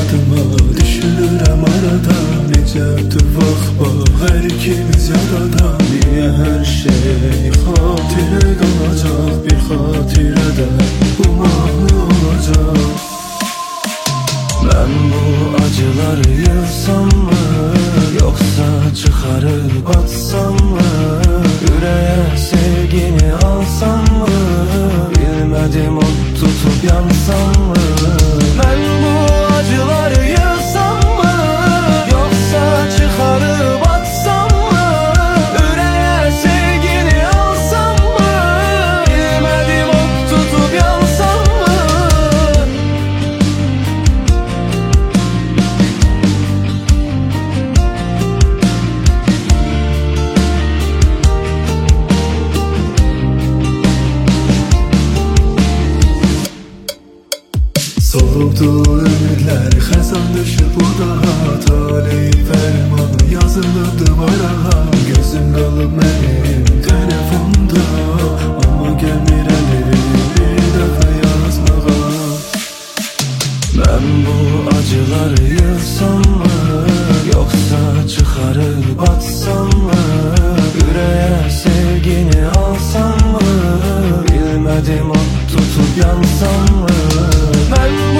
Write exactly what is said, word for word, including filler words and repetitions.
yadıma düşürürəm arada. Necədir vaxt bax hər ikimiz yadada. Niyə hər şey xatirə qalacaq, bir xatirədə bu mahnı olacaq. Mən bu acıları yığsam mı, yoxsa çıxarıb atsam mı? Ürəyə sevgini alsam mı, bilmədim od tutub yansam mı? Mən bu acıları yığsam mı, yoxsa çıxarıb atsam mı? Ürəyə sevgini alsam mı, bilmədim od tutub yansam mı? Solubdu ümidlər, xəzan düşüb bu daha. Talih fərmanı yazılıbdı varağa. Gözüm qalıb mənim telefonda, amma gəlmir əlim bir dəfə yazmağa. Mən bu acıları yığsam mı, yoxsa çıxarıb atsam mı? Ürəyə sevgini alsam mı, bilmədim od tutub yansam mı? Mən